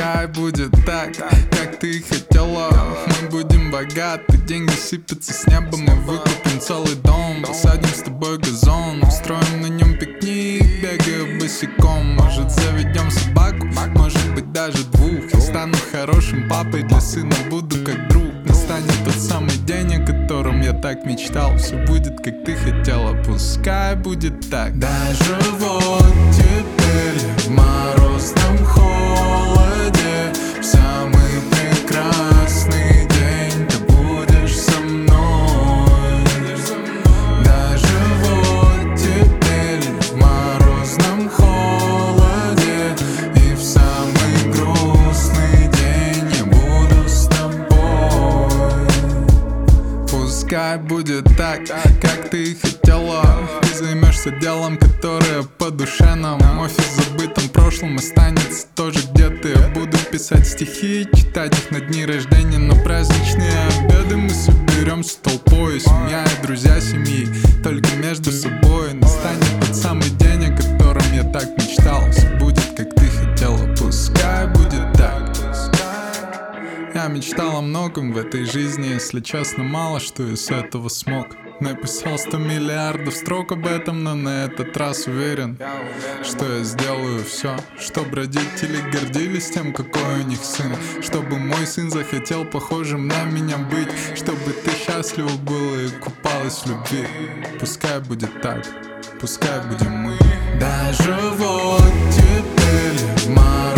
Пускай будет так, как ты и хотела. Мы будем богаты, деньги сыпятся с неба. Мы выкупим целый дом, посадим с тобой газон, устроим на нем пикник, бегая босиком. Может, заведем собаку, может быть даже двух. Я стану хорошим папой для сына, буду как друг. Настанет тот самый день, о котором я так мечтал. Все будет, как ты хотела, пускай будет так. Даже вот теперь в морозном холоде, в самый прекрасный день ты будешь со мной. Даже вот теперь в морозном холоде и в самый грустный день я буду с тобой. Пускай будет так, как ты и хотела. Ты займешься делом, которое по душе нам. Офис в забытом прошлом останется тоже где-то. Я буду писать стихи, читать их на дни рождения. На праздничные обеды мы соберемся толпой. Семья и друзья семьи, только между собой. Настанет тот самый день, о котором я так мечтал. Все будет, как ты хотела, пускай будет так. Я мечтал о многом в этой жизни, если честно, мало что из этого смог. Написал 100 миллиардов строк об этом, но на этот раз уверен, что я сделаю все, чтобы родители гордились тем, какой у них сын. Чтобы мой сын захотел похожим на меня быть, чтобы ты счастлива была и купалась в любви. Пускай будет так, пускай будем мы. Даже вот теперь в